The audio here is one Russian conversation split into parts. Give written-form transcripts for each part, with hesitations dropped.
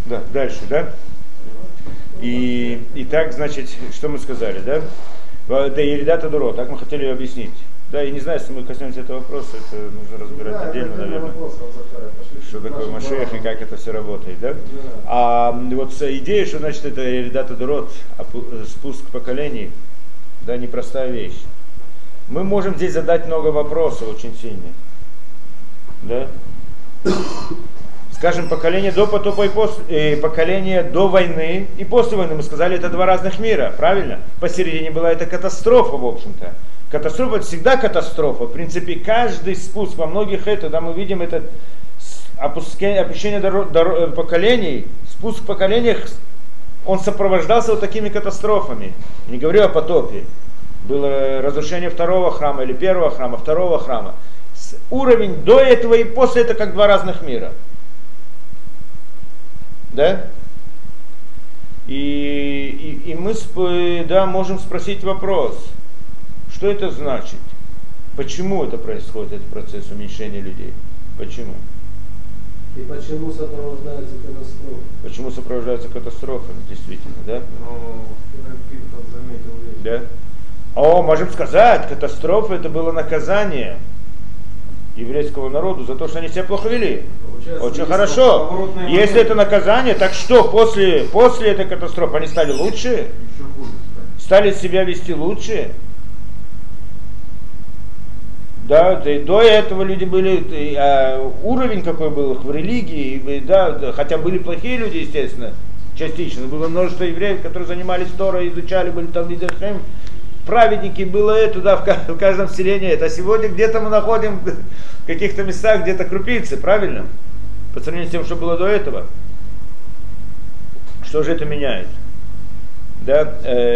Да, дальше, да? И так, значит, что мы сказали, да? Это Еридат Адуро, так мы хотели объяснить. Да, и не знаю, если мы коснемся этого вопроса, это нужно разбирать отдельно, наверное. Что такое Машех и как это все работает, да? А вот идея, что значит это Еридат Адурот, спуск поколений, да, непростая вещь. Мы можем здесь задать много вопросов очень сильных. Да? Скажем, поколение до потопа и после, поколение до войны и после войны, мы сказали, это два разных мира, правильно? Посередине была эта катастрофа, в общем-то. Катастрофа это всегда катастрофа. В принципе, каждый спуск во многих это, да, мы видим это опущение поколений, спуск в поколениях, он сопровождался вот такими катастрофами. Не говорю о потопе. Было разрушение второго храма или первого храма, второго храма. Уровень до этого и после это как два разных мира. Да? И мы, да, можем спросить вопрос, что это значит? Почему это происходит, этот процесс уменьшения людей? Почему? И почему сопровождается катастрофа? Почему сопровождается катастрофами, действительно, да? Ну, Пинтон заметил вещь. Да? О, можем сказать, катастрофа это было наказание еврейского народу за то, что они себя плохо вели. Очень хорошо. Если это наказание, так что после этой катастрофы они стали лучше? Еще хуже стали себя вести лучше? Да, и до этого люди были, уровень какой был их в религии, да, хотя были плохие люди, естественно, частично. Было множество евреев, которые занимались Торой, изучали, были там лидерхем. Праведники было это, да, в каждом селении это. А сегодня где-то мы находим в каких-то местах где-то крупицы, правильно? По сравнению с тем, что было до этого. Что же это меняет? Да,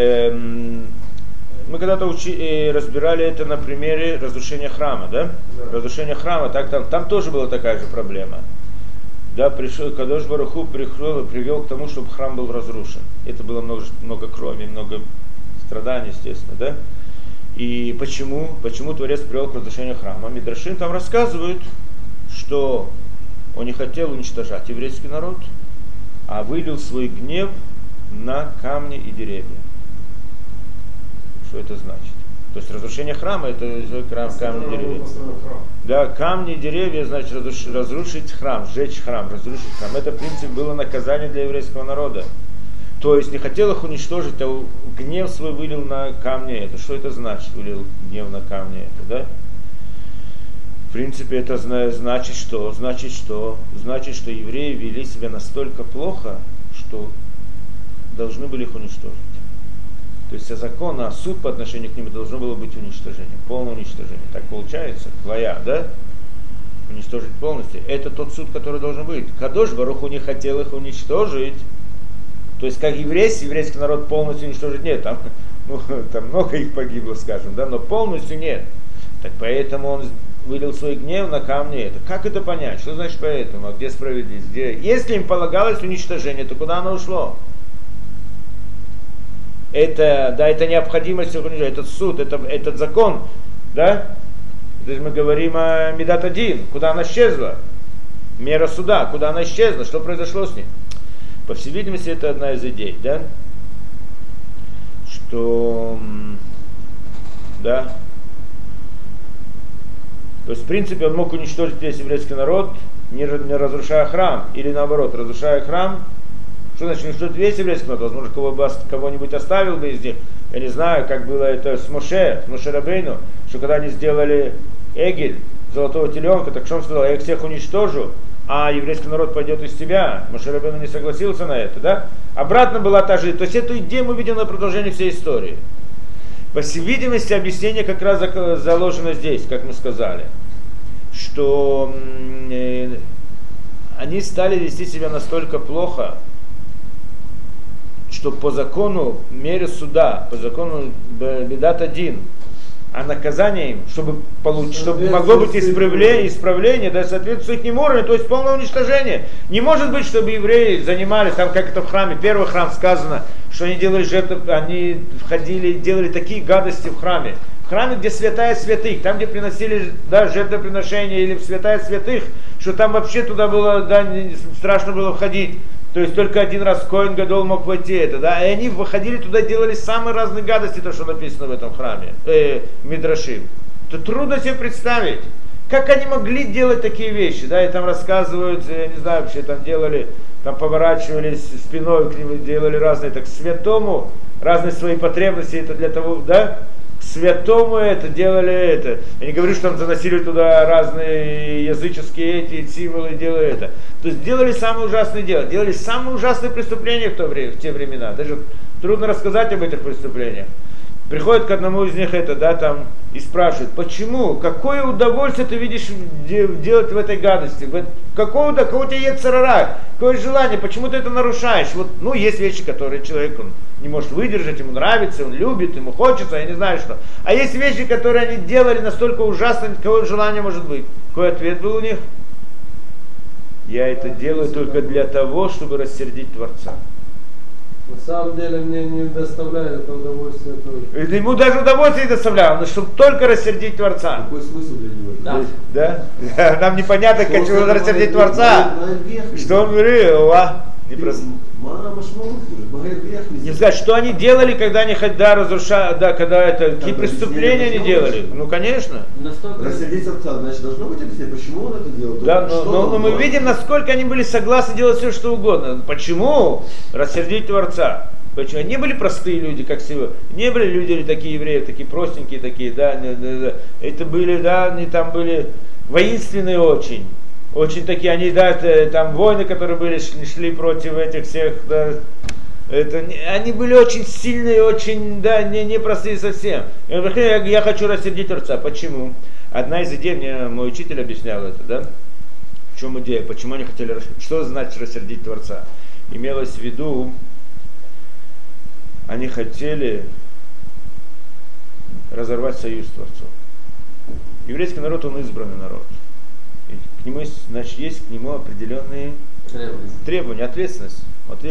мы когда-то разбирали это на примере разрушения храма, да? Разрушение храма, там тоже была такая же проблема. Да, Кадош Барух Ху привел к тому, чтобы храм был разрушен. Это было много крови, много страданий, естественно, да? И почему Творец привел к разрушению храма? Мидрашим там рассказывают, что он не хотел уничтожать еврейский народ, а вылил свой гнев на камни и деревья. Что это значит? То есть разрушение храма это камни и деревья. Да, камни и деревья значит разрушить храм, сжечь храм, разрушить храм. Это в принципе было наказание для еврейского народа. То есть не хотел их уничтожить, а гнев свой вылил на камни. Это что это значит, вылил гнев на камни? Это, да? В принципе, это значит что? Значит, что евреи вели себя настолько плохо, что должны были их уничтожить. То есть закон, а суд по отношению к ним должно было быть уничтожение, полное уничтожение. Так получается, твоя, да? Уничтожить полностью. Это тот суд, который должен быть. Кадош Барух Ху не хотел их уничтожить. То есть как еврейский народ полностью уничтожить нет, там много их погибло, скажем, да, но полностью нет. Так поэтому он вылил свой гнев на камни. Это. Как это понять? Что значит поэтому? А где справедливость? Если им полагалось уничтожение, то куда оно ушло? Это необходимость уничтожения, этот суд, этот закон, да? То есть мы говорим о Медат Адин, куда она исчезла? Мера суда, куда она исчезла? Что произошло с ней? По всей видимости, это одна из идей, да? Что, да? То есть, в принципе, он мог уничтожить весь еврейский народ, не разрушая храм, или наоборот, разрушая храм. Что значит уничтожить весь еврейский народ? Возможно, кого-нибудь оставил бы из них. Я не знаю, как было это с Моше Рабейну, что когда они сделали Эгель, золотого теленка, так что он сказал, я их всех уничтожу, а еврейский народ пойдет из тебя. Моше Рабейну не согласился на это, да? Обратно была та же. То есть эту идею мы видим на продолжении всей истории. По всей видимости, объяснение как раз заложено здесь, как мы сказали. Что они стали вести себя настолько плохо, что по закону мере суда, по закону Медат Адин, а наказание им, чтобы могло быть исправление, да, соответствует их уровню, то есть полное уничтожение. Не может быть, чтобы евреи занимались, там как это в храме, первый храм сказано, что они делали жертвы, они входили, делали такие гадости в храме. В храме, где святая святых, там, где приносили, да, жертвоприношения или в святая святых, что там вообще туда было, да, страшно было входить. То есть только один раз Коэн Гадол мог войти это, да, и они выходили туда, делали самые разные гадости, то, что написано в этом храме, Мидрашим. То трудно себе представить, как они могли делать такие вещи, да, и там рассказывают, я не знаю, вообще там делали, там поворачивались спиной к нему, делали разные, так к святому, разные свои потребности, это для того, да, к святому это делали это. Я не говорю, что там заносили туда разные языческие эти символы, делали это. То есть делали самые ужасные дела, делали самые ужасные преступления в те времена. Даже трудно рассказать об этих преступлениях. Приходит к одному из них это, да, там, и спрашивает, почему, какое удовольствие ты видишь делать в этой гадости, какого у тебя есть царара, какое желание, почему ты это нарушаешь? Вот, ну, есть вещи, которые человек он не может выдержать, ему нравится, он любит, ему хочется, я не знаю что. А есть вещи, которые они делали настолько ужасно, какое желание может быть. Какой ответ был у них? Я это делаю только для того, чтобы рассердить Творца. На самом деле мне не доставляет это удовольствие тоже. Ему даже удовольствие не доставляло, но чтобы только рассердить Творца. Какой смысл для него? Да? Да? Нам непонятно, как чего надо рассердить Творца. Что он говорил, не просто. Не сказать, что они делали, когда они разрушали, да, когда это, какие преступления они делали. Ну, конечно. Рассердить Творца, значит, должно быть объяснение, почему он это делал. Да, но мы видим, насколько они были согласны делать все, что угодно. Почему рассердить Творца? Почему? Они были простые люди, как сегодня. Не были люди такие евреи, такие простенькие, такие, да. Это были, да, они там были воинственные очень. Очень такие, они, да, там войны, которые были, шли против этих всех, да, они были очень сильные, очень, да, непростые совсем. Я хочу рассердить Творца. Почему? Одна из идей, мне мой учитель объяснял это, да, в чем идея, почему они хотели, что значит рассердить Творца. Имелось в виду, они хотели разорвать союз с Творцом. Еврейский народ, он избранный народ. К нему есть, значит, есть к нему определенные требования, ответственность.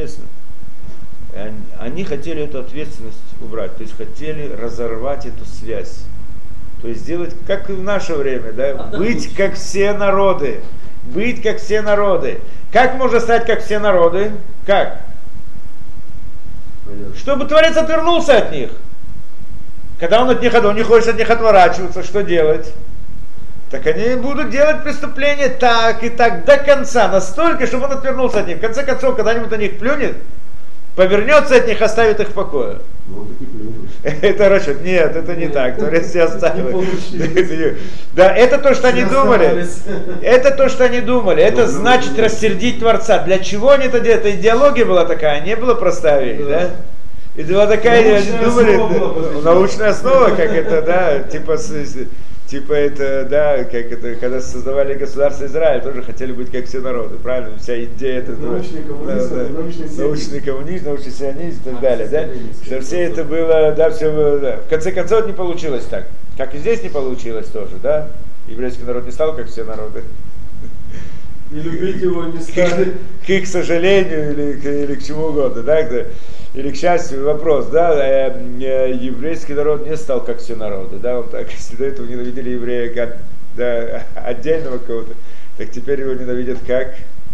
Они хотели эту ответственность убрать, то есть хотели разорвать эту связь. То есть сделать, как и в наше время, да, быть как все народы. Быть как все народы. Как можно стать как все народы? Как? Понятно. Чтобы Творец отвернулся от них. Когда он не хочет от них отворачиваться, что делать? Так они будут делать преступления так и так до конца, настолько, чтобы он отвернулся от них. В конце концов, когда-нибудь на них плюнет, повернется от них, оставит их в покое. Это расчет. Нет, это не так. Творец тебя оставил. Да, это то, что они думали. Это то, что они думали. Это значит рассердить Творца. Для чего они это делали? Это идеология была такая, не была простая вещь, да? И была такая, они думали, научная основа, как это, да, типа это, да, как это, когда создавали государство Израиль, тоже хотели быть как все народы, правильно? Вся идея это научный коммунизм, научный сионизм и так далее, да? Что все это было, да, все было, да. В конце концов не получилось так. Как и здесь не получилось тоже, да? Еврейский народ не стал как все народы. И любить его не стали. К их сожалению или к чему угодно, да? Или к счастью, вопрос, да, еврейский народ не стал как все народы, да, он так, если до этого ненавидели еврея как, да, отдельного кого-то, так теперь его ненавидят как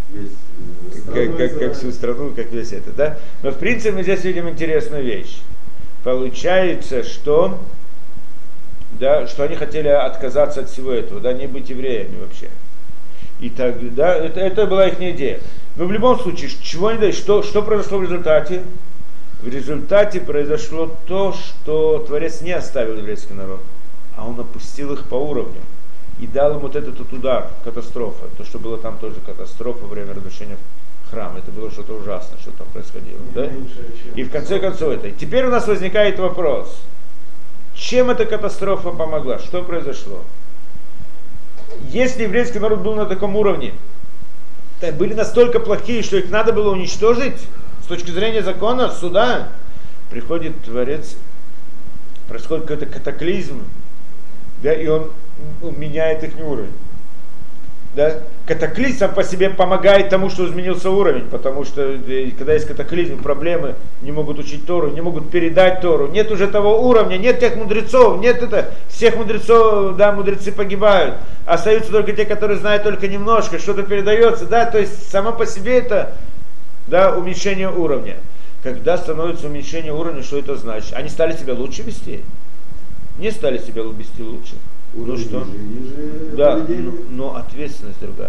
всю страну, как весь это, да. Но в принципе мы здесь видим интересную вещь. Получается, что, да, что они хотели отказаться от всего этого, да, не быть евреями вообще. И так, да, это была их идея. Но в любом случае, чего они дали, что произошло в результате? В результате произошло то, что Творец не оставил еврейский народ, а он опустил их по уровню и дал им вот этот удар, катастрофа. То, что было там тоже катастрофа во время разрушения храма. Это было что-то ужасное, что там происходило. Да? И в конце концов это. Теперь у нас возникает вопрос, чем эта катастрофа помогла? Что произошло? Если еврейский народ был на таком уровне, были настолько плохие, что их надо было уничтожить, с точки зрения закона, суда, приходит Творец, происходит какой-то катаклизм, да, и он меняет их уровень. Да? Катаклизм сам по себе помогает тому, что изменился уровень, потому что когда есть катаклизм, проблемы, не могут учить Тору, не могут передать Тору, нет уже того уровня, нет тех мудрецов, нет всех мудрецов, да, мудрецы погибают, остаются только те, которые знают только немножко, что-то передается, да, то есть само по себе это Да, уменьшение уровня. Когда становится уменьшение уровня, что это значит? Они стали себя лучше вести? Не стали себя вести лучше. Ну что? Да, но ответственность другая.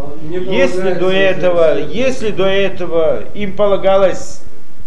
Если до этого им полагалось,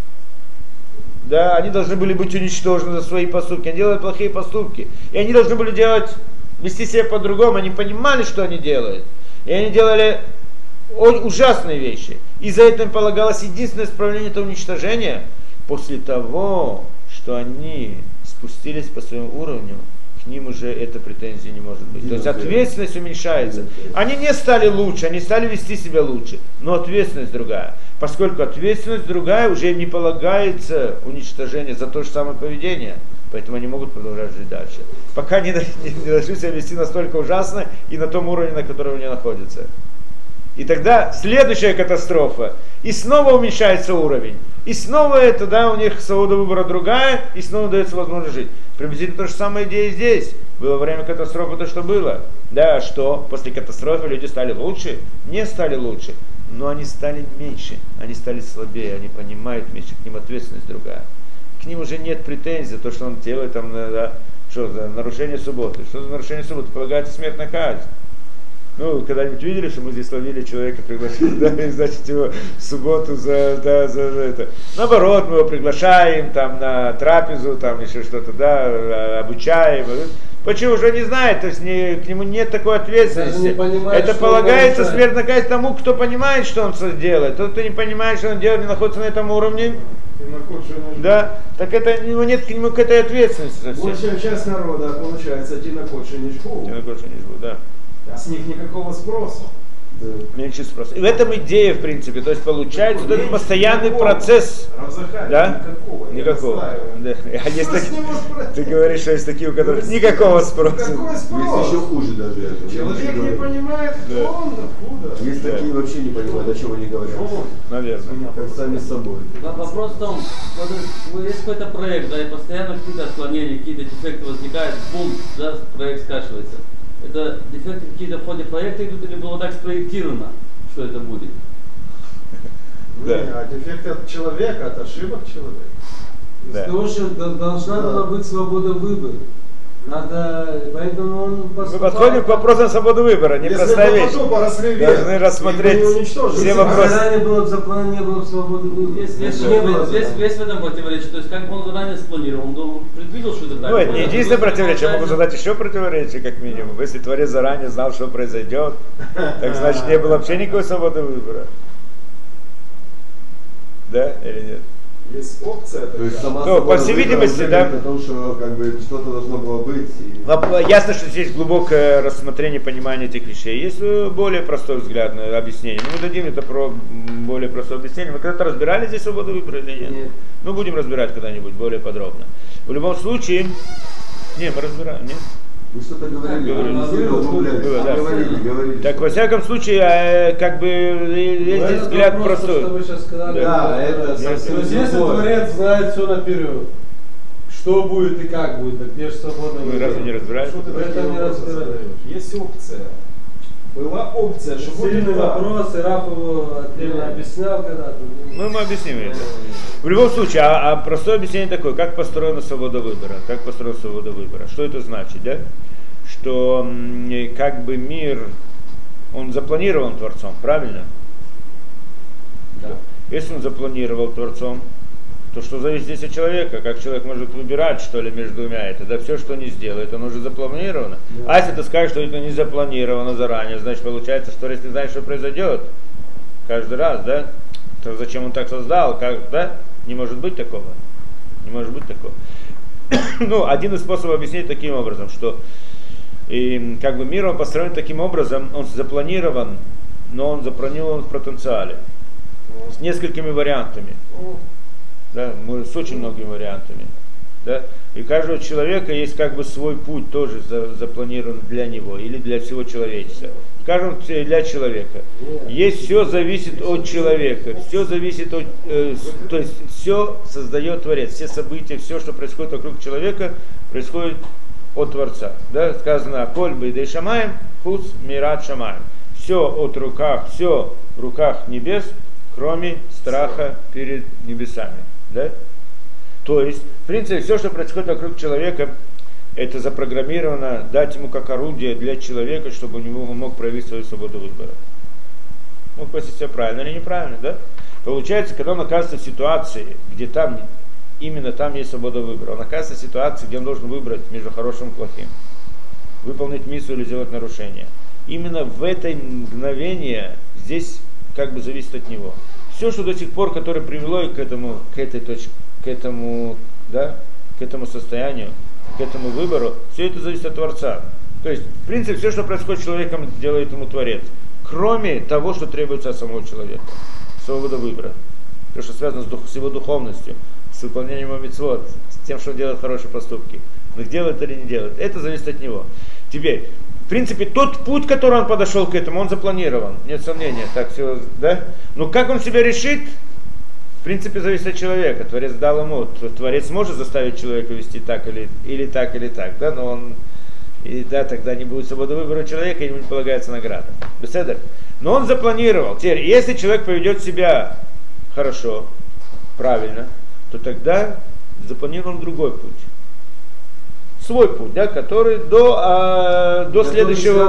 да, они должны были быть уничтожены за свои поступки, они делали плохие поступки, и они должны были вести себя по-другому, они понимали, что они делают, и они делали ужасные вещи. И за это им полагалось единственное исправление, это уничтожение. После того, что они спустились по своему уровню, к ним уже эта претензия не может быть. То есть ответственность уменьшается. Они не стали лучше, они стали вести себя лучше, но ответственность другая. Поскольку ответственность другая, уже им не полагается уничтожение за то же самое поведение. Поэтому они могут продолжать жить дальше. Пока не должны себя вести настолько ужасно и на том уровне, на котором они находятся. И тогда следующая катастрофа. И снова уменьшается уровень. И снова это, да, у них свобода выбора другая, и снова дается возможность жить. Приблизительно то же самое идея здесь. Было во время катастрофы то, что было. Да, что после катастрофы люди стали лучше? Не стали лучше. Но они стали меньше. Они стали слабее. Они понимают меньше. К ним ответственность другая. К ним уже нет претензий. То, что он делает, там, да, что за нарушение субботы. Что за нарушение субботы? Полагается смертная казнь. Ну, когда-нибудь видели, что мы здесь ловили человека, пригласили, да, и, значит, его в субботу за это. Наоборот, мы его приглашаем там на трапезу, там еще что-то, да, обучаем. Почему? Уже не знает, то есть к нему нет такой ответственности. Понимает, это полагается смертная казнь тому, кто понимает, что он делает. Тот, кто не понимает, что он делает, не находится на этом уровне. Да, так это нет к нему к этой ответственности совсем. Большая часть народа, получается, тинокотши не жгу. Тинокотши не жгу, да. А с них никакого спроса. Да. Меньше спроса. И в этом идея, в принципе. То есть получается вот этот постоянный процесс. Да? Никакого. Да. А есть ты говоришь, что есть такие, у которых никакого спроса. Есть еще хуже даже. Человек не понимает, кто он, откуда. Есть такие вообще не понимают, о чем они говорят. Наверное. Как сами с собой. Вопрос в том, вот есть какой-то проект, да, и постоянно какие-то отклонения, какие-то дефекты возникают, бум, да, проект скашивается. Это дефекты какие-то в ходе проекта идут или было так спроектировано, что это будет? Да. А дефекты от человека, от ошибок человека. Да. Потому что должна была быть свобода выбора. Надо, поэтому он мы подходим к вопросам свободы выбора, непростая вещь. Должны рассмотреть все вопросы. Заранее было бы запланировано, не было бы свободы выбора. Есть в этом противоречие. То есть как он заранее спланировал, он предвидел, что это так. Ну, это не единственное противоречие, я могу задать еще противоречие, как минимум. Если Творец заранее знал, что произойдет, так значит не было вообще никакой свободы выбора. Да или нет? Есть опция. То есть сама по всей видимости, да. Потому что как бы что-то должно было быть. Ясно, что здесь глубокое рассмотрение, понимание этих вещей. Есть более простой взгляд на объяснение. Мы дадим это про более простое объяснение. Мы когда-то разбирали здесь свободу выбора или нет? Нет. Ну, будем разбирать когда-нибудь более подробно. В любом случае, не, мы разбираем, нет? Вы что-то говорили, говорили. Так, во всяком случае, как бы есть здесь взгляд простой. Что вы сейчас сказали, да, это совсем. Если Творец знает все наперед, что будет и как будет, так где же свободно выбор? Вы разве не разбираете? Что ты это не разбираешь? Есть опция. Была опция, что будет сильный вопрос, и Раф его отдельно объяснял когда-то. Мы объясним это. В любом случае, а простое объяснение такое, как построена свобода выбора. Как построена свобода выбора. Что это значит, да? Что как бы мир, он запланирован Творцом, правильно? Да. Если он запланировал Творцом, то что зависит здесь от человека, как человек может выбирать, что ли, между двумя это, да, все, что не сделает, оно уже запланировано. Да. А если ты скажешь, что это не запланировано заранее, значит, получается, что если ты знаешь, что произойдет, каждый раз, да, то зачем он так создал, как, да, не может быть такого, не может быть такого. Ну, один из способов объяснить таким образом, что и, как бы мир, он построен таким образом, он запланирован, но он запланирован в потенциале, с несколькими вариантами. Да, с очень многими вариантами. Да? И у каждого человека есть как бы свой путь тоже запланирован для него или для всего человечества. Скажем, для человека. Есть все зависит от человека. Все зависит от, то есть все создает Творец. Все события, все, что происходит вокруг человека, происходит от Творца. Да? Сказано: «Коль бейдей шамаем, хуц мират шамаем». Все от руках, все в руках небес, кроме страха перед небесами. Да? То есть, в принципе, все, что происходит вокруг человека, это запрограммировано дать ему как орудие для человека, чтобы у него он мог проявить свою свободу выбора. Мог спросить себя, правильно или неправильно, да? Получается, когда он оказывается в ситуации, где там, именно там есть свобода выбора, он оказывается в ситуации, где он должен выбрать между хорошим и плохим, выполнить миссию или сделать нарушение. Именно в это мгновение здесь как бы зависит от него. Все, что до сих пор, которое привело к этой точке, к этому состоянию, к этому выбору, все это зависит от Творца. То есть, в принципе, все, что происходит с человеком, делает ему Творец. Кроме того, что требуется от самого человека. Свобода выбора. То, что связано с его духовностью, с выполнением его мицвот, с тем, что он делает хорошие поступки. Но делает или не делает, это зависит от него. Теперь, в принципе, тот путь, который он подошел к этому, он запланирован. Нет сомнения. Так все, да? Но как он себя решит, в принципе, зависит от человека. Творец дал ему. Творец может заставить человека вести так или так, или так. Да? Но он, и да, тогда не будет свободы выбора у человека, и ему не полагается награда. Беседер. Но он запланировал. Теперь, если человек поведет себя хорошо, правильно, то тогда запланирован другой путь. Свой путь, да, который до следующего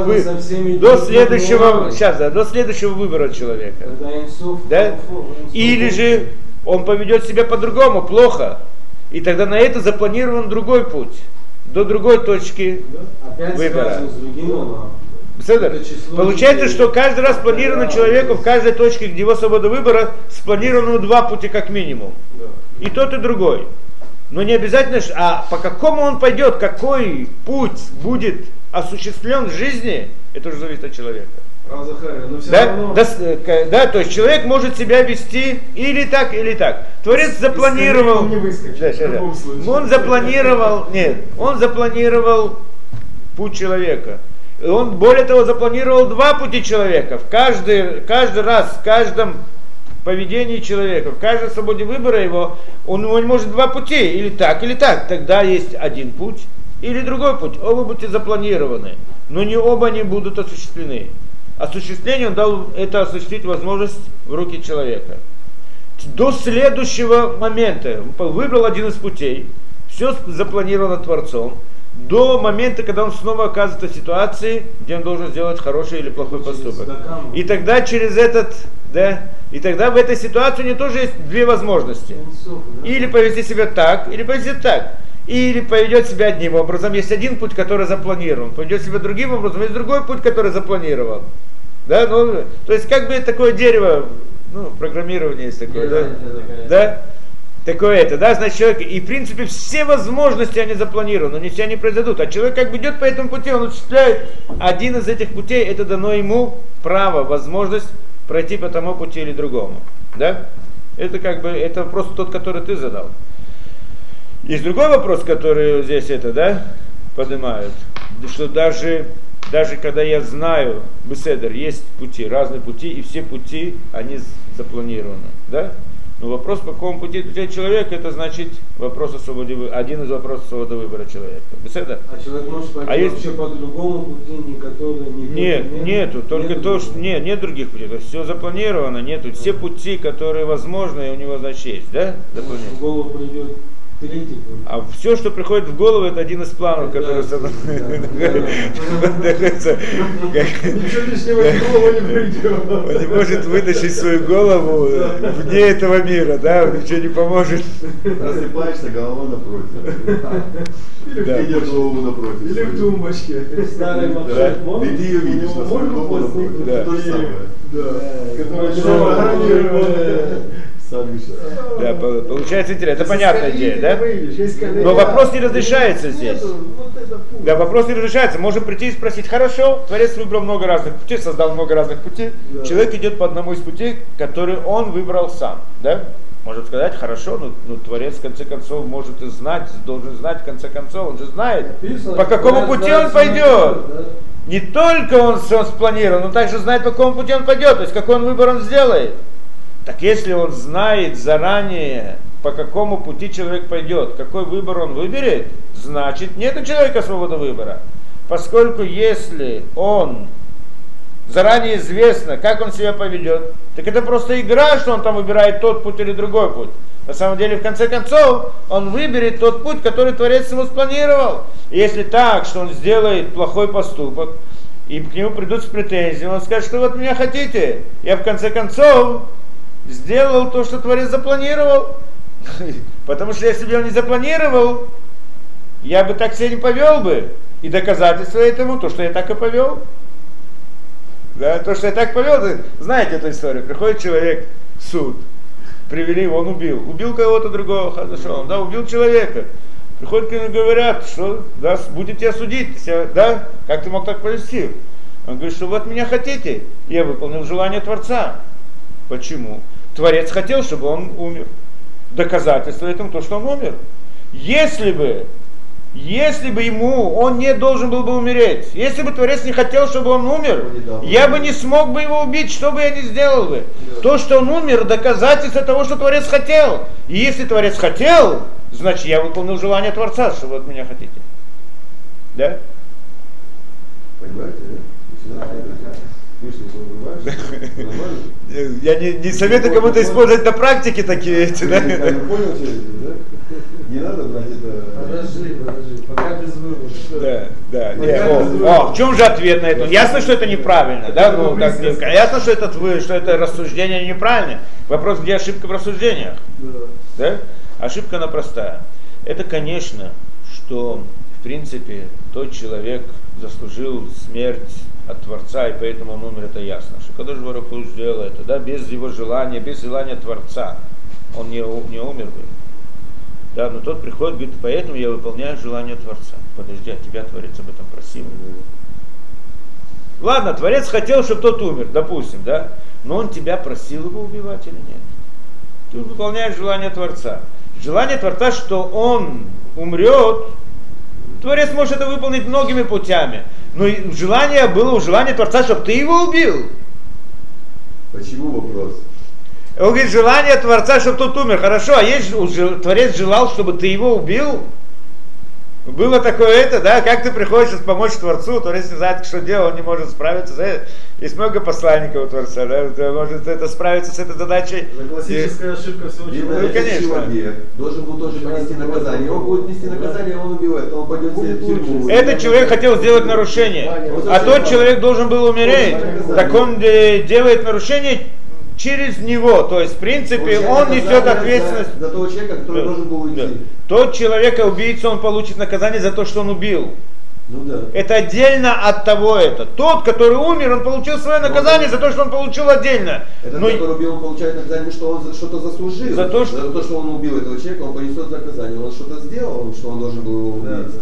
выбора человека. Да? Или же он поведет себя по-другому, плохо. И тогда на это запланирован другой путь, до другой точки выбора. Получается, что каждый раз спланировано человеку в каждой точке, где его свобода выбора, спланировано два пути как минимум. И тот, и другой. Но не обязательно, а по какому он пойдет, какой путь будет осуществлен в жизни, это уже зависит от человека. Да, то есть человек может себя вести или так, или так. Творец запланировал. Он запланировал путь человека. И он, более того, запланировал два пути человека. Каждый раз, в каждом поведении человека, в каждой свободе выбора его, он может два пути, или так, или так. Тогда есть один путь или другой путь. Оба пути запланированы, но не оба не будут осуществлены. Осуществление он дал это осуществить возможность в руки человека. До следующего момента он выбрал один из путей, все запланировано Творцом, до момента, когда он снова оказывается в ситуации, где он должен сделать хороший или плохой поступок. И тогда через этот, да, и тогда в этой ситуации у него тоже есть две возможности. Или повести себя так, или повести так. Или поведет себя одним образом, есть один путь, который запланирован. Поведет себя другим образом, есть другой путь, который запланирован. Да, ну, то есть как бы такое дерево, ну, программирование есть такое, да? Такое это, да, значит, человек, и в принципе все возможности они запланированы, но не все они произойдут. А человек как бы идет по этому пути, он осуществляет один из этих путей, это дано ему право, возможность пройти по тому пути или другому. Да? Это как бы, это просто тот, который ты задал. Есть другой вопрос, который здесь это, да, поднимают, что даже когда я знаю, беседер, есть пути, разные пути, и все пути, они запланированы, да? Но вопрос, по какому пути идет человек, это значит вопрос о свободе, один из вопросов свободы выбора человека. Беседа? А человек может пойти вообще по другому пути, нету, только то, что нет других путей, то есть все запланировано, нету, все пути, которые возможны, у него, значит, есть, да? В голову придет третий путь. А все, что приходит в голову, это один из планов, который находится. Ничего лишнего в голову не придет. Он не может вытащить свою голову вне этого мира, да, он ничего не поможет. Просыпаешься, голова напротив. Или в голову напротив. Или в тумбочке. Старый маршрут. И ты ее видишь на свою голову напротив. Да. То же самое. Которая Да, получается интересно. Это понятная идея, да? Но вопрос не разрешается здесь. Да, вопрос не разрешается. Можно прийти и спросить, хорошо, Творец выбрал много разных путей, создал много разных путей. Да. Человек идет по одному из путей, который он выбрал сам. Да? Может сказать, хорошо, но Творец в конце концов может и знать, должен знать в конце концов, он же знает, по какому пути он пойдет. Не только он спланировал, но также знает, по какому пути он пойдет, то есть какой он выбор он сделает. Так если он знает заранее, по какому пути человек пойдет, какой выбор он выберет, значит нет у человека свободы выбора. Поскольку если он заранее известно, как он себя поведет, так это просто игра, что он там выбирает тот путь или другой путь. На самом деле, в конце концов, он выберет тот путь, который Творец ему спланировал. И если так, что он сделает плохой поступок, и к нему придут с претензией, он скажет, что вот меня хотите, я в конце концов сделал то, что Творец запланировал. Потому что если бы он не запланировал, я бы так себя не повел бы. И доказательство этому, то, что я так и повел. Да, то, что я так повел, знаете эту историю. Приходит человек в суд, привели его, он убил кого-то другого, хорошо, да, убил человека. Приходят к нему и говорят, что да, будет тебя судить, да, как ты мог так повести? Он говорит, что вот меня хотите, я выполнил желание Творца. Почему? Творец хотел, чтобы он умер. Доказательство этому то, что он умер. Если бы ему, он не должен был бы умереть. Если бы Творец не хотел, чтобы он умер, я бы не смог бы его убить, что бы я ни сделал бы. То, что он умер, доказательство того, что Творец хотел. И если Творец хотел, значит я выполнил желание Творца, что вы от меня хотите. Да? Понимаете, да? Я не советую кому-то использовать на практике такие эти, да? Понял, да? Не надо брать это. Подожди, пока без вывода. Да. В чем же ответ на это? Ясно, что это неправильно, да? Ну, так, ясно, что это рассуждение неправильное. Вопрос, где ошибка в рассуждениях? Да? Ошибка она простая. Это, конечно, что в принципе тот человек заслужил смерть от Творца, и поэтому он умер, это ясно. Что Кадош Барух Ху сделал это, да, без его желания, без желания Творца, он не умер бы. Да, но тот приходит, говорит, поэтому я выполняю желание Творца. Подожди, а тебя Творец об этом просил? Ладно, Творец хотел, чтобы тот умер, допустим, да, но он тебя просил его убивать или нет? Ты выполняешь желание Творца. Желание Творца, что он умрет, Творец может это выполнить многими путями. Но желание было у желания Творца, чтобы ты его убил. Почему вопрос? Он говорит, желание Творца, чтобы тот умер. Хорошо, а есть Творец желал, чтобы ты его убил? Было такое да, как ты приходишь помочь Творцу, Творец не знает, что делать, он не может справиться. Есть много посланников у Творца, да, может это справиться с этой задачей. Это классическая ошибка всего человека. Конечно. Человек должен был тоже понести наказание. Он будет нести наказание, он убивает, он пойдет в тюрьму. Этот человек хотел сделать нарушение, а тот человек должен был умереть. Так он делает нарушение через него, то есть в принципе он несет ответственность за того человека, который должен был уйти. Да. Тот человек, убийца, он получит наказание за то, что он убил. Ну да. Это отдельно от того это. Тот, который умер, он получил свое наказание за то, что он получил отдельно. Этот, который убил, он получает наказание, что он что-то заслужил. За то, что он убил этого человека, он понесет наказание. Он что-то сделал, что он должен был убить.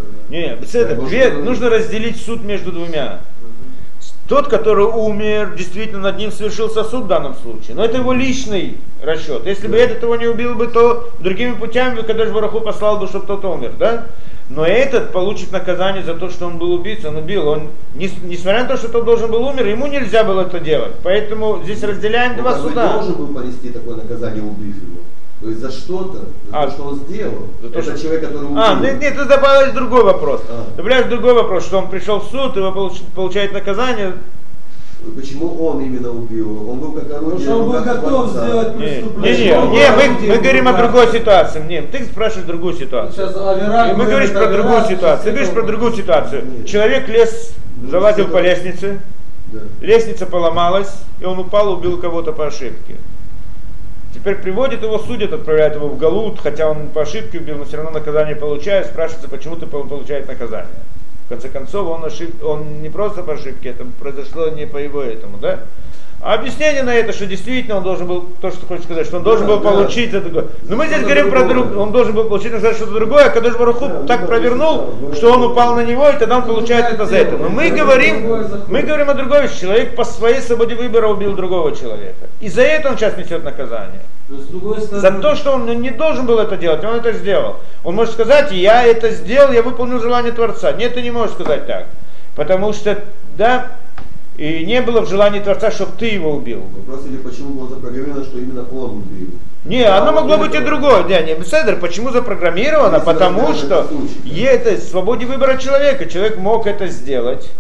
Нужно разделить суд между двумя. Тот, который умер, действительно над ним совершился суд в данном случае. Но это его личный расчет. Если бы этот его не убил бы, то другими путями Кадош Барух Ху послал бы, чтобы тот умер, да? Но этот получит наказание за то, что он был убийцей, он убил. Он, несмотря на то, что тот должен был умер, ему нельзя было это делать. Поэтому здесь разделяем два суда. Он должен был понести такое наказание, убив его. То есть за что-то, за то, что он сделал. Это человек, который убил. Нет, ты добавляешь другой вопрос. Добавляешь другой вопрос, что он пришел в суд, и получает наказание. Почему он именно убил? Он был как орудие. Потому что он был готов сделать Не, преступление. мы говорим о другой ситуации. Не, ты спрашиваешь другую ситуацию. Мы говорим про другую ситуацию. Ты говоришь про другую ситуацию. Человек залазил по лестнице, лестница поломалась, и он упал, убил кого-то по ошибке. Теперь приводит его, судят, отправляют его в галут, хотя он по ошибке убил, но все равно наказание получает, спрашивается, почему он получает наказание. В конце концов, он не просто по ошибке, это произошло не по его этому, да? А объяснение на это, что действительно он должен был, то, что хочешь сказать, что он должен был получить это другое. Но мы здесь говорим про другое, он должен был получить что-то другое, а Кадош Барух Ху так провернул, что он упал на него, и тогда он получает это за это. Но мы говорим о другой вещи. Человек по своей свободе выбора убил другого человека. И за это он сейчас несет наказание. За то, что он не должен был это делать, он это сделал. Он может сказать, я это сделал, я выполнил желание Творца. Нет, ты не можешь сказать так. Потому что, да, и не было в желании Творца, чтобы ты его убил. Вопрос, или почему было запрограммировано, что именно он убил? Не, оно могло быть и другое. Не, Беседер, почему запрограммировано? Потому что это в свободе выбора человека. Человек мог это сделать.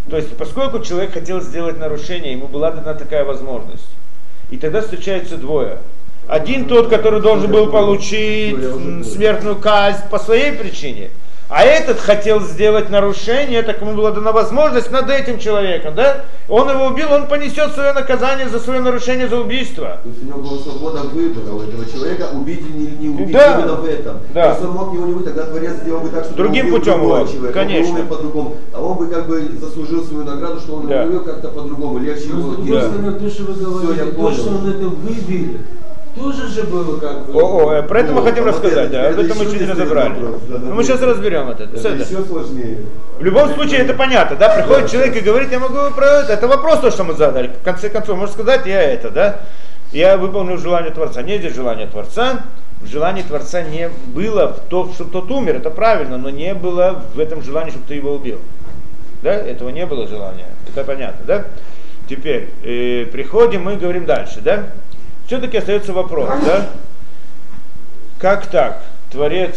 То есть, поскольку человек хотел сделать нарушение, ему была дана такая возможность. И тогда встречаются двое. Один тот, который должен был получить смертную казнь по своей причине, а этот хотел сделать нарушение, так ему была дана возможность над этим человеком, да? Он его убил, он понесет свое наказание за свое нарушение, за убийство. То есть у него была свобода выбора у этого человека, убить или не убить, да. Именно в этом. Да. То есть он мог его не убить, тогда Творец сделал бы так, что другим он убил путем другого его, человека, конечно. он умер по-другому. А он бы как бы заслужил свою награду, что он да. убил как-то по-другому, легче Но его с другой стороны, то, что вы говорите, то, что он это выбили, тоже же было как бы... Про это мы хотим рассказать, да, об этом мы еще чуть не не разобрали. Но мы сейчас разберем это. Это еще сложнее. В любом случае это понятно, да, приходит человек и говорит, я могу про это. Это вопрос, то, что мы задали. В конце концов, можно сказать, я это, да. Я выполнил желание Творца. Нет здесь желания Творца. В желании Творца не было в том, чтобы тот умер, это правильно, но не было в этом желании, чтобы ты его убил. Да, этого не было желания. Это понятно, да. Теперь приходим, мы говорим дальше, да. Все-таки остается вопрос, да? Как так? Творец,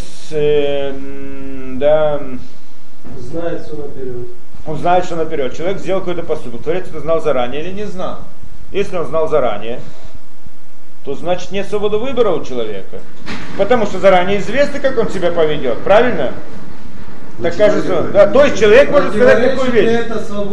да... Знает все наперед. Он знает, что наперед. Человек сделал какой-то поступок. Творец это знал заранее или не знал? Если он знал заранее, то значит нет свободы выбора у человека. Потому что заранее известно, как он себя поведет. Правильно? Так кажется, да, то есть человек может сказать такую вещь.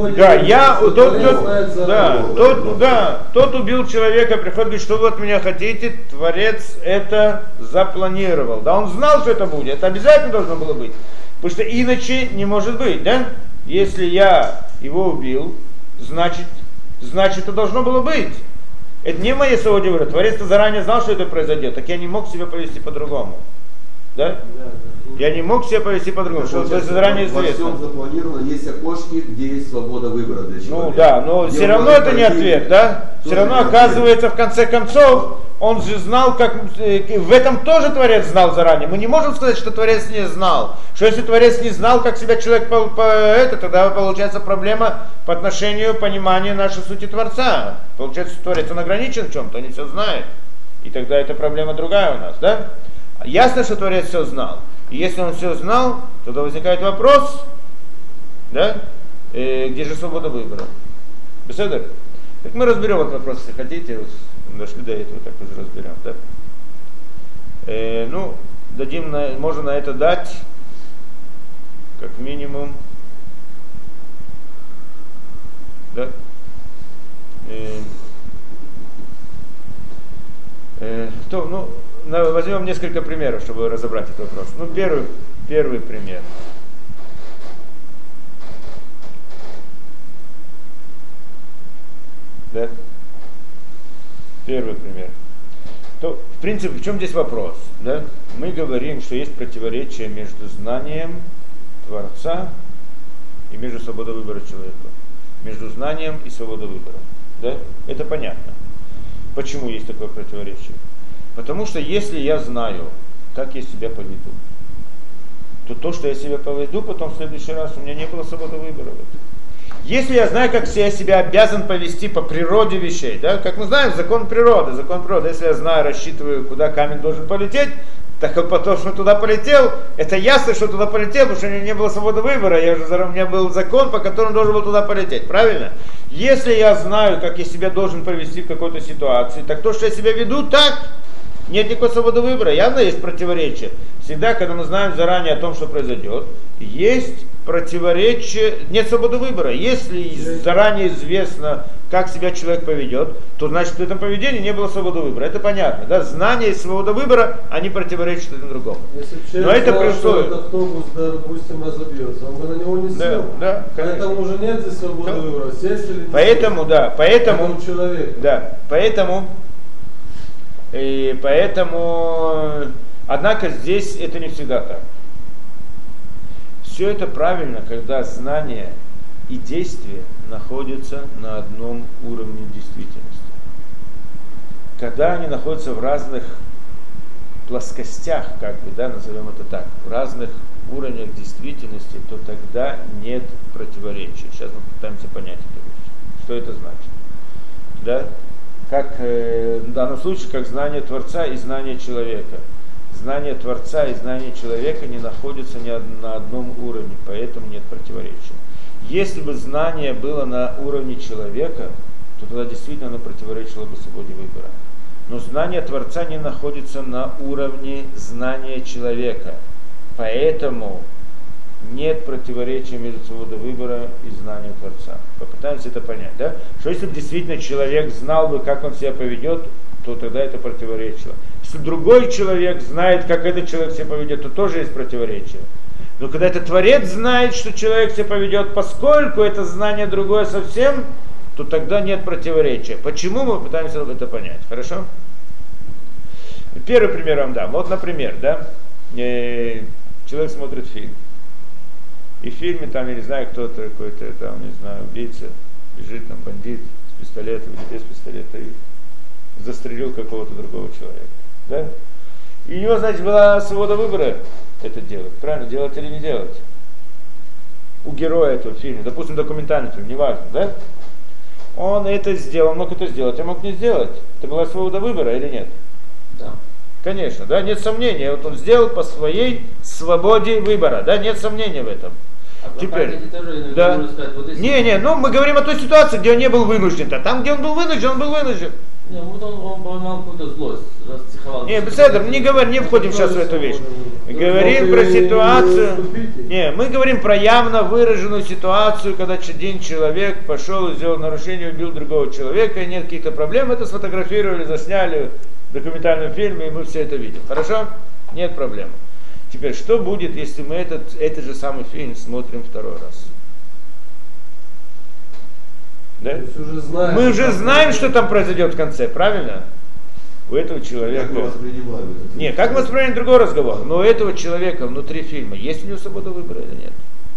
Да, тот убил человека, приходит, говорит, что вы от меня хотите, Творец это запланировал. Да, он знал, что это будет, это обязательно должно было быть. Потому что иначе не может быть, да? Если я его убил, значит это должно было быть. Это не моя свобода выбора. Творец-то заранее знал, что это произойдет, так я не мог себя повести по-другому. Да? Я не мог себя повести по-другому, что это заранее известно. Во всем запланировано, есть окошки, где есть свобода выбора для человека. Ну да, но все равно это не ответ, да? Все равно оказывается, в конце концов, он же знал, как... В этом тоже Творец знал заранее. Мы не можем сказать, что Творец не знал. Что если Творец не знал, как себя человек тогда получается проблема по отношению понимания нашей сути Творца. Получается, Творец он ограничен в чем-то, он не все знает. И тогда эта проблема другая у нас, да? Ясно, что Творец все знал. И если он все знал, тогда возникает вопрос, да, где же свобода выбора? Беседа? Так мы разберем этот вопрос, если хотите, вот, дошли до этого, так уже разберем, да? Ну, можно на это дать, как минимум, да? Возьмем несколько примеров, чтобы разобрать этот вопрос. Ну, первый пример. Да? Первый пример. То, в принципе, в чем здесь вопрос? Да? Мы говорим, что есть противоречие между знанием Творца и между свободой выбора человека. Между знанием и свободой выбора. Да? Это понятно. Почему есть такое противоречие? Потому что если я знаю, как я себя поведу, то, что я себя поведу, потом в следующий раз у меня не было свободы выбора. Если я знаю, как я себя обязан повести по природе вещей, да, как мы знаем, закон природы, если я знаю, рассчитываю, куда камень должен полететь, так как потом, что туда полетел, это ясно, что туда полетел, потому что у меня не было свободы выбора, у меня был закон, по которому должен был туда полететь, правильно? Если я знаю, как я себя должен повести в какой-то ситуации, так то, что я себя веду, так, нет никакой свободы выбора, явно есть противоречие. Всегда, когда мы знаем заранее о том, что произойдет, есть противоречие, нет свободы выбора. Если заранее известно, как себя человек поведет, то значит в этом поведении не было свободы выбора. Это понятно, да? Знание и свобода выбора, они противоречат один другому. Если но это при условии... Что автобус, допустим, разобьется, он бы на него не сел. Да, поэтому уже нет здесь свободы выбора. Сесть или не поэтому, да, поэтому, человек. Да, поэтому, однако здесь это не всегда так. Все это правильно, когда знание и действие находятся на одном уровне действительности. Когда они находятся в разных плоскостях, назовем это так, в разных уровнях действительности, то тогда нет противоречия. Сейчас мы пытаемся понять эту вещь. Что это значит? Да? Как в данном случае, как знание Творца и знание человека. Знание Творца и знание человека не находятся на одном уровне, поэтому нет противоречия. Если бы знание было на уровне человека, то тогда действительно оно противоречило бы свободе выбора. Но знание Творца не находится на уровне знания человека. Поэтому нет противоречия между свободой выбора и знанием Творца. Попытаемся это понять, да? Что если бы действительно человек знал бы, как он себя поведет, то тогда это противоречило. Если другой человек знает, как этот человек себя поведет, то тоже есть противоречие. Но когда это Творец знает, что человек себя поведет, поскольку это знание другое совсем, то тогда нет противоречия. Почему, мы пытаемся это понять. Хорошо? Первый пример вам дам. Вот, например, да, человек смотрит фильм. И в фильме там, я не знаю, кто-то какой-то, там, не знаю, убийца, бежит там бандит с пистолетом или без пистолета и застрелил какого-то другого человека. Да? И у него, значит, была свобода выбора это делать. Правильно, делать или не делать. У героя этого фильма, допустим, документальный фильм, неважно, да? Он это сделал, мог это сделать, а мог не сделать. Это была свобода выбора или нет? Да. Конечно, да, нет сомнения. Вот он сделал по своей свободе выбора, да, нет сомнения в этом. А теперь, тоже, да. Сказать, вот если... Не, ну мы говорим о той ситуации, где он не был вынужден. А там, где он был вынужден, он был вынужден. Не, вот он поймал какую-то злость, распсиховал. Не, Беседер, не входим сейчас в эту вещь. Говорим про ситуацию. Не, мы говорим про явно выраженную ситуацию, когда один человек пошел и сделал нарушение, убил другого человека, и нет каких-то проблем, это сфотографировали, засняли в документальном фильме, и мы все это видим. Хорошо? Нет проблем. Теперь, что будет, если мы этот же самый фильм смотрим второй раз? Да? Мы уже знаем, что там произойдет в конце, правильно? У этого человека... Как мы воспринимаем это? Не, как мы воспринимаем другой разговор. Но у этого человека внутри фильма есть у него свобода выбора или нет?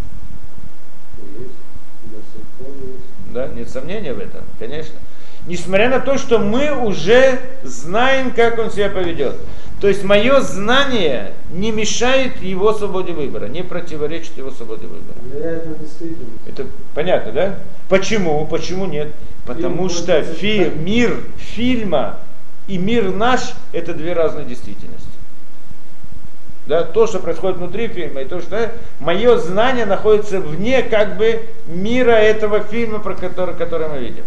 Да, нет сомнения в этом, конечно. Несмотря на то, что мы уже знаем, как он себя поведет. То есть мое знание не мешает его свободе выбора, не противоречит его свободе выбора. Это понятно, да? Почему? Почему нет? Потому что мир фильма и мир наш — это две разные действительности. Да? То, что происходит внутри фильма, и то, что мое знание находится вне как бы мира этого фильма, про который мы видим.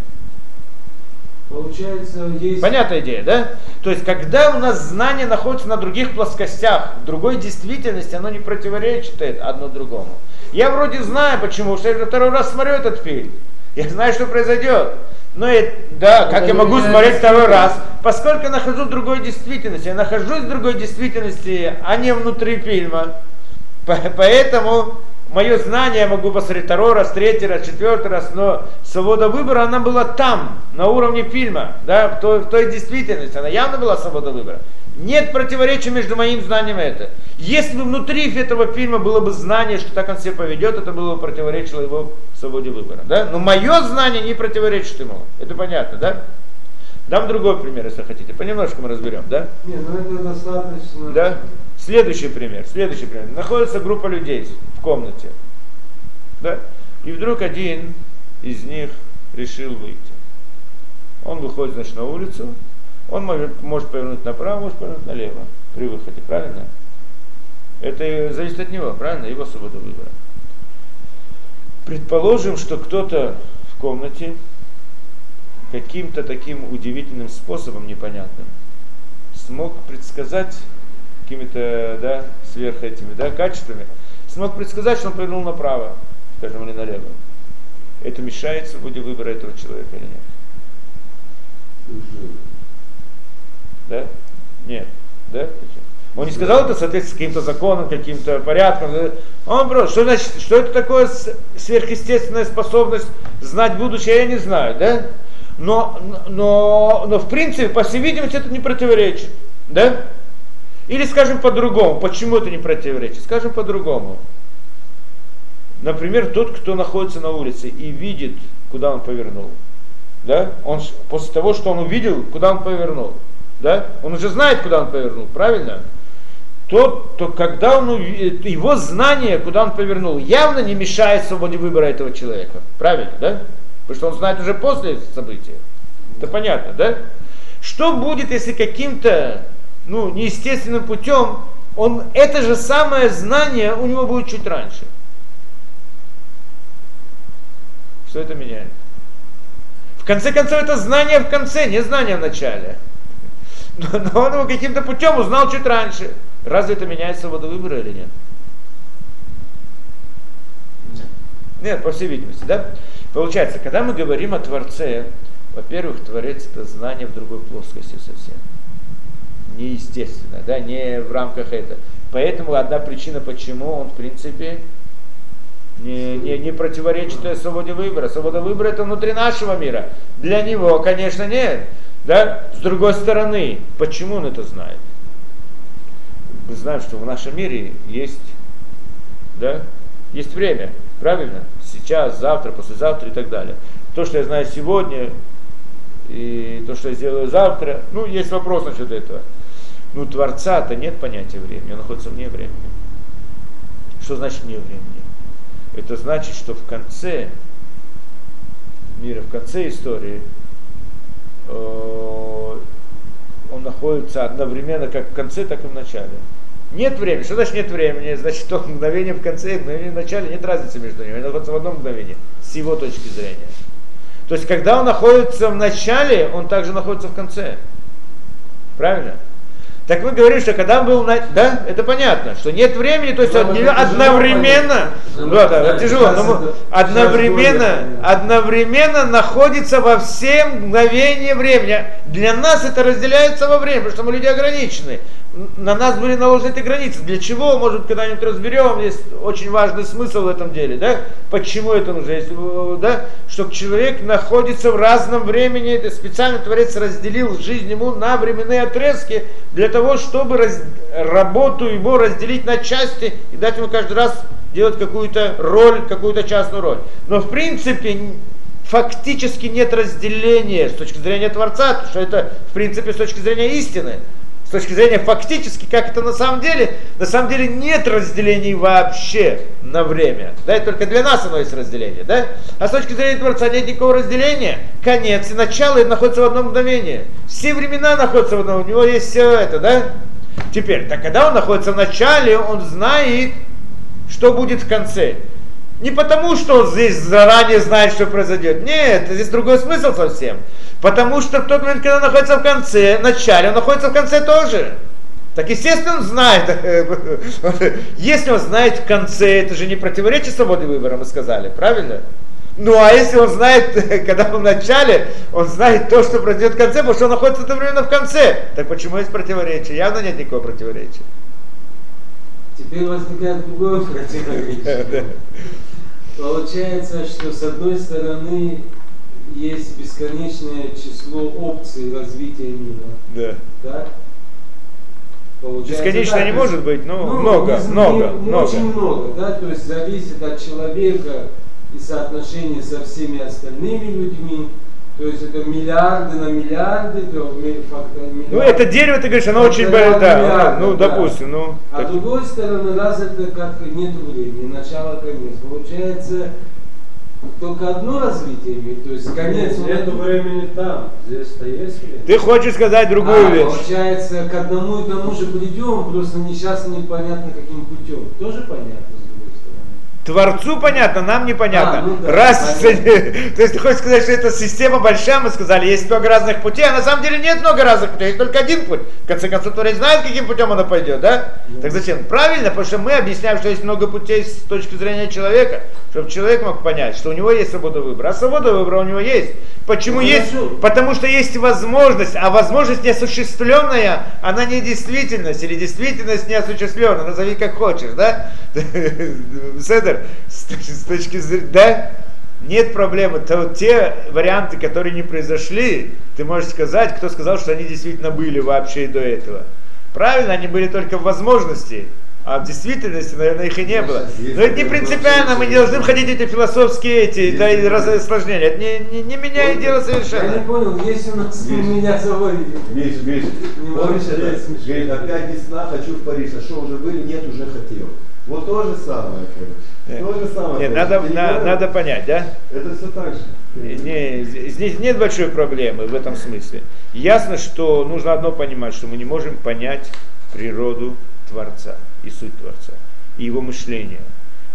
Получается, есть... Понятная идея, да? То есть, когда у нас знание находится на других плоскостях, в другой действительности, оно не противоречит одно другому. Я вроде знаю, почему, что я второй раз смотрю этот фильм. Я знаю, что произойдет. Но как я могу смотреть второй раз? Поскольку я нахожусь в другой действительности. Я нахожусь в другой действительности, а не внутри фильма. Поэтому мое знание я могу посмотреть второй раз, третий раз, четвертый раз, но свобода выбора, она была там, на уровне фильма, да, в той действительности, она явно была свобода выбора. Нет противоречия между моим знанием и это. Если бы внутри этого фильма было бы знание, что так он себя поведет, это было бы противоречило его свободе выбора. Да? Но мое знание не противоречит ему. Это понятно, да? Дам другой пример, если хотите. Понемножку мы разберем, да? Не, это достаточно. Да? Следующий пример. Находится группа людей в комнате. Да? И вдруг один из них решил выйти. Он выходит, значит, на улицу. Он может повернуть направо, может повернуть налево при выходе, правильно? Это зависит от него, правильно? Его свобода выбора. Предположим, что кто-то в комнате каким-то таким удивительным способом, непонятным, смог предсказать какими-то, сверх этими, качествами, смог предсказать, что он повернул направо, скажем, или налево. Это мешает свободе выбора этого человека или нет? Да? Нет. Да? Почему? Он не сказал это в соответствии с каким-то законом, каким-то порядком. Он просто, что значит, что это такое сверхъестественная способность знать будущее, я не знаю, да? Но в принципе, по всей видимости, это не противоречит, да? Или скажем по-другому, почему это не противоречит? Скажем по-другому. Например, тот, кто находится на улице и видит, куда он повернул, да? Он после того, что он увидел, куда он повернул, да? Он уже знает, куда он повернул, правильно? То когда его знание, куда он повернул, явно не мешает свободе выбора этого человека. Правильно, да? Потому что он знает уже после события. Это понятно, да? Что будет, если каким-то, неестественным путем, это же самое знание у него будет чуть раньше? Что это меняет? В конце концов, это знание в конце, не знание в начале. Но он его каким-то путем узнал чуть раньше. Разве это меняет свободу выбора или нет? Нет, по всей видимости, да? Получается, когда мы говорим о Творце, во-первых, Творец это знание в другой плоскости совсем. Неестественно, да, не в рамках этого. Поэтому одна причина, почему он, в принципе, не противоречит свободе выбора. Свобода выбора это внутри нашего мира. Для него, конечно, нет. Да? С другой стороны, почему он это знает? Мы знаем, что в нашем мире есть, да, есть время, правильно? Сейчас, завтра, послезавтра и так далее. То, что я знаю сегодня, и то, что я сделаю завтра, ну, есть вопрос насчет этого. Ну, Творца-то нет понятия времени, он находится вне времени. Что значит вне времени? Это значит, что в конце мира, в конце истории, он находится одновременно как в конце, так и в начале. Нет времени. Что значит нет времени? Значит, что мгновение в конце и мгновение в начале, нет разницы между ними. Он находится в одном мгновении, с его точки зрения. То есть, когда он находится в начале, он также находится в конце. Правильно? Так вы говорите, что когда он был, да, это понятно, что нет времени, то есть он одновременно, да, тяжело, но одновременно находится во все мгновения времени. Для нас это разделяется во время, потому что мы люди ограничены. На нас были наложены эти границы. Для чего, может, когда-нибудь разберем, есть очень важный смысл в этом деле, да? Почему это нужно, да? Чтобы человек находится в разном времени, это специально Творец разделил жизнь ему на временные отрезки, для того, чтобы работу его разделить на части и дать ему каждый раз делать какую-то роль, какую-то частную роль. Но в принципе фактически нет разделения с точки зрения Творца, потому что это в принципе с точки зрения истины. С точки зрения фактически, как это на самом деле нет разделений вообще на время. Да, и только для нас оно есть разделение. Да? А с точки зрения Творца нет никакого разделения. Конец и начало находятся в одном мгновении. Все времена находятся в одном, у него есть все это. Да? Теперь, так когда он находится в начале, он знает, что будет в конце. Не потому, что он здесь заранее знает, что произойдет. Нет, здесь другой смысл совсем. Потому что в тот момент, когда он находится в конце, в начале, он находится в конце тоже. Так естественно он знает. Если он знает в конце, это же не противоречит свободе выбора, мы сказали, правильно? Ну а если он знает, когда он в начале, он знает то, что произойдет в конце, потому что он находится одновременно в конце. Так почему есть противоречие? Явно нет никакого противоречия. Теперь возникает другое противоречие. Получается, что с одной стороны есть бесконечное число опций развития мира. Да. Так? Получается, бесконечно не может быть, но много. Очень много, да, то есть зависит от человека и соотношения со всеми остальными людьми. То есть это миллиарды на миллиарды, фактор миллиарды. Ну это дерево, ты говоришь, оно очень большое, да, ну да. Допустим, ну. А с другой стороны, раз это как нет времени, начало, конец, получается только одно развитие имеет, то есть конец. Нет времени там, здесь-то есть время. Ты хочешь сказать другую вещь? Получается, к одному и тому же придем, просто сейчас непонятно каким путем. Тоже понятно. Творцу понятно, нам непонятно. То есть ты хочешь сказать, что эта система большая, мы сказали, есть много разных путей, а на самом деле нет много разных путей, есть только один путь. В конце концов, Творец знает, каким путем она пойдет, да? Так зачем? Правильно, потому что мы объясняем, что есть много путей с точки зрения человека, чтобы человек мог понять, что у него есть свобода выбора. А свобода выбора у него есть. Почему есть? Потому что есть возможность, а возможность неосуществленная, она не действительность, или действительность неосуществленная, назови как хочешь, да? Седер, с точки зрения, да? Нет проблемы. То те варианты, которые не произошли, ты можешь сказать, кто сказал, что они действительно были вообще и до этого. Правильно, они были только в возможности. А в действительности, наверное, их и не было. Но это не принципиально, мы не должны входить в эти философские осложнения. Это не меняет дело совершенно. Я не понял, если у нас меня заводили. Миш, помнишь это? Говорит, опять весна, хочу в Париж. А что, уже были? Нет, уже хотел. Вот то же самое, короче. То же самое. Нет, надо понять, да? Это все так же. Здесь нет большой проблемы в этом смысле. Ясно, что нужно одно понимать, что мы не можем понять природу Творца и суть Творца, и его мышление.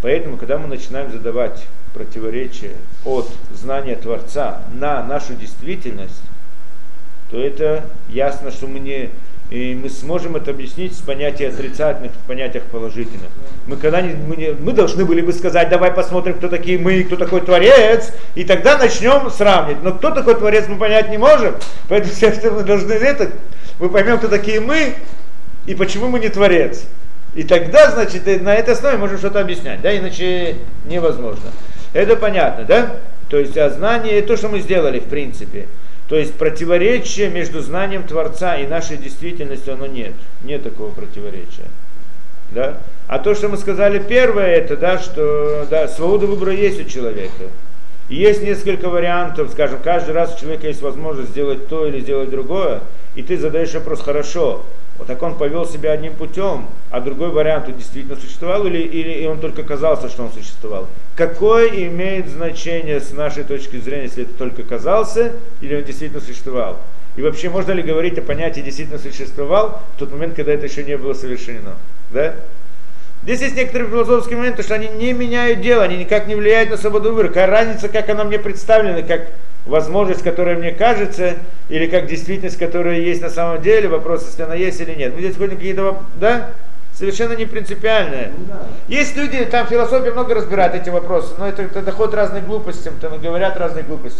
Поэтому, когда мы начинаем задавать противоречия от знания Творца на нашу действительность, то это ясно, что мы сможем это объяснить с понятия отрицательных, в понятиях положительных. Мы должны были бы сказать, давай посмотрим, кто такие мы, кто такой Творец, и тогда начнем сравнивать. Но кто такой Творец, мы понять не можем, поэтому все, что мы должны мы поймем, кто такие мы, и почему мы не Творец. И тогда, значит, на этой основе можем что-то объяснять, да, иначе невозможно. Это понятно, да? То есть, знание, то, что мы сделали, в принципе. То есть, противоречия между знанием Творца и нашей действительностью, оно нет. Нет такого противоречия. Да? А то, что мы сказали первое, это, да, что да, свобода выбора есть у человека. И есть несколько вариантов, скажем, каждый раз у человека есть возможность сделать то или сделать другое, и ты задаешь вопрос, хорошо, вот так он повел себя одним путем, а другой вариант он действительно существовал, или он только казался, что он существовал. Какое имеет значение с нашей точки зрения, если это только казался, или он действительно существовал? И вообще, можно ли говорить о понятии действительно существовал в тот момент, когда это еще не было совершено? Да? Здесь есть некоторые философские моменты, что они не меняют дело, они никак не влияют на свободу выбора. Какая разница, как она мне представлена, как возможность, которая мне кажется, или как действительность, которая есть на самом деле, вопрос, если она есть или нет. Мы здесь ходим какие-то, да, совершенно не принципиальные. Есть люди, там философия много разбирает эти вопросы, но это доходит разным глупостям, там говорят разные глупости.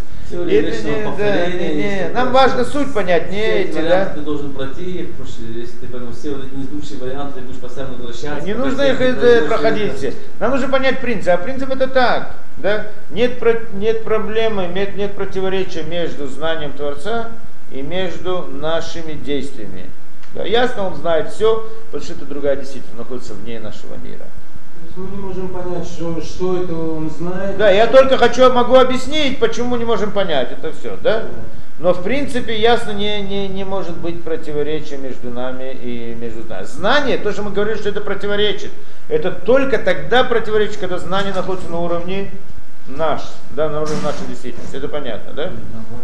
Нам важно суть понять, не эти, да. Ты должен пройти, потому что если ты поймешь все недушные варианты, ты будешь постоянно возвращаться. Не нужно их проходить все. Нам нужно понять принцип, а принцип это так, да. Нет проблемы, нет противоречия между знанием Творца и между нашими действиями. Да, ясно, он знает все, потому что это другая действительность, находится вне нашего мира. То есть мы не можем понять, что это он знает. Да, я только могу объяснить, почему не можем понять, это все, да? Но в принципе ясно, не может быть противоречия между нами и между нами. Знание, то, что мы говорили, что это противоречит, это только тогда противоречит, когда знание находится на уровне на уровне нашей действительности. Это понятно, да?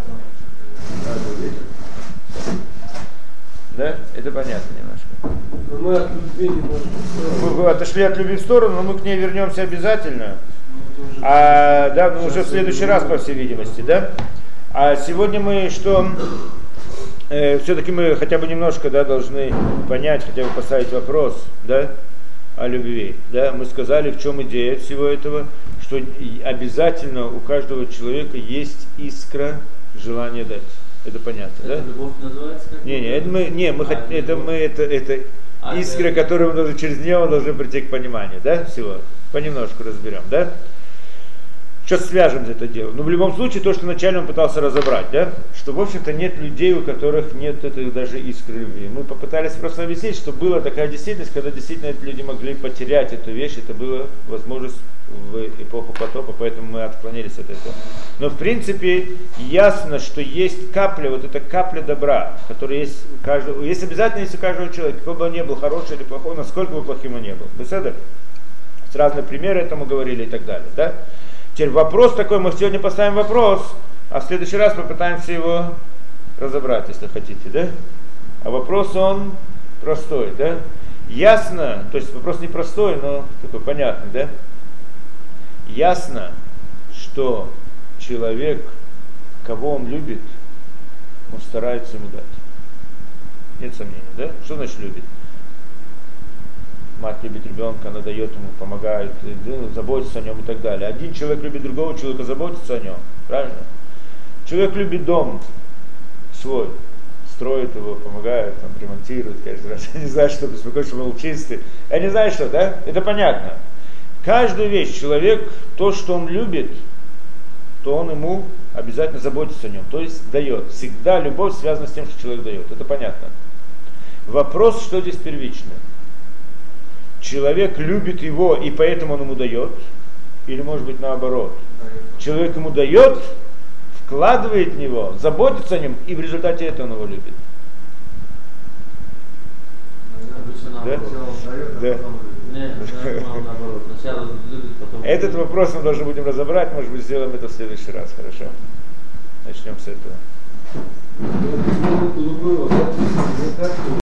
Да? Это понятно немножко. Но мы от любви немножко Вы отошли от любви в сторону, но мы к ней вернемся обязательно. Уже в следующий раз, по всей видимости, да? А сегодня мы что? Все-таки мы хотя бы немножко, да, должны понять, хотя бы поставить вопрос, да, о любви. Да? Мы сказали, в чем идея всего этого, что обязательно у каждого человека есть искра желания дать. Это понятно, это да? Любовь называется? Это искра, которую мы должны, через нее мы должны прийти к пониманию, да, всего. Понемножку разберем, да? Сейчас свяжем это дело. Но в любом случае, то, что вначале он пытался разобрать, да, что, в общем-то, нет людей, у которых нет этой даже искры любви. Мы попытались просто объяснить, что была такая действительность, когда действительно эти люди могли потерять эту вещь, это была возможность в эпоху потопа, поэтому мы отклонились от этого. Но в принципе ясно, что есть капля, вот эта капля добра, которая есть у каждого, есть обязательно есть у каждого человека, какой бы он ни был, хороший или плохой, насколько бы плохим он ни был. С разные примеры этому говорили и так далее, да? Теперь вопрос такой, мы сегодня поставим вопрос, а в следующий раз попытаемся его разобрать, если хотите, да? А вопрос он простой, да? Ясно, то есть вопрос не простой, но такой понятный, да? Ясно, что человек, кого он любит, он старается ему дать. Нет сомнений, да? Что значит любит? Мать любит ребенка, она дает ему, помогает, заботится о нем и так далее. Один человек любит другого человека, заботится о нем. Правильно? Человек любит дом свой, строит его, помогает, там, ремонтирует каждый раз. Я не знаю, что беспокоит, чтобы он был чистый. Я не знаю, что, да? Это понятно. Каждую вещь человек, то, что он любит, то он ему обязательно заботится о нем. То есть дает. Всегда любовь связана с тем, что человек дает. Это понятно. Вопрос, что здесь первичное. Человек любит его, и поэтому он ему дает, или может быть наоборот. Человек ему дает, вкладывает в него, заботится о нем, и в результате этого он его любит. Да? Нет, наоборот. Сначала любит, потом... Этот вопрос мы должны будем разобрать, может быть, сделаем это в следующий раз, хорошо? Начнем с этого.